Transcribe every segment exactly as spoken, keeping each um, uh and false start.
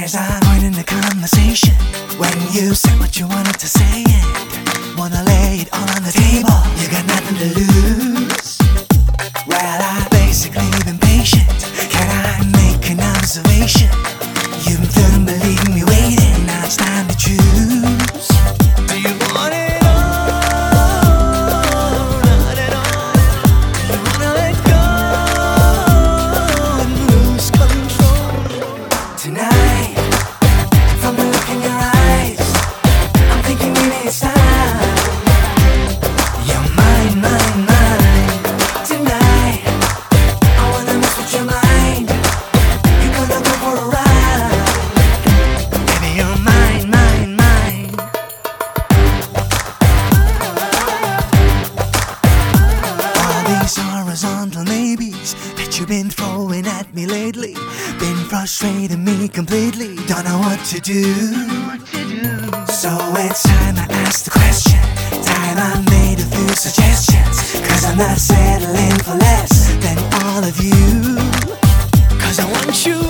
As I joined in the conversation, when you said what you wanted to say and wanna lay it all on the table, you got nothing to lose. Well, I've basically been patient. Can I make an observation? You've been believing me waiting, now it's time to choose. Do you want it all? Not at all. Do you wanna let go and lose control? Tonight, from the look in your eyes, I'm thinking maybe it's time. You're mine, mine, mine. Tonight, I wanna mess with your mind. You're gonna go for a ride. Baby, you're mine, mine, mine. All these horizontal maybes that you've been throwing at me lately been frustrating me completely. Don't know what to do. So it's time I ask the question. Time I made a few suggestions. Cause I'm not settling for less than all of you. Cause I want you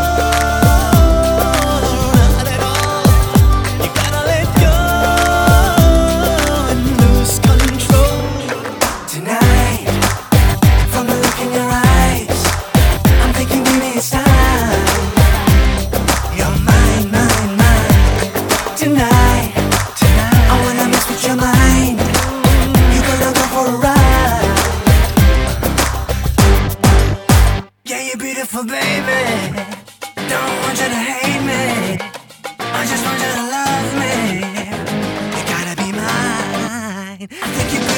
all, not at all. You gotta let go and lose control. Tonight, from the look in your eyes, I'm thinking maybe it's time. You're mine, mine, mine. Tonight, tonight, I wanna mess with your mind. You gonna go for a ride. Yeah, you're beautiful, baby. Don't want you to hate me. I just want you to love me. You gotta be mine. I think you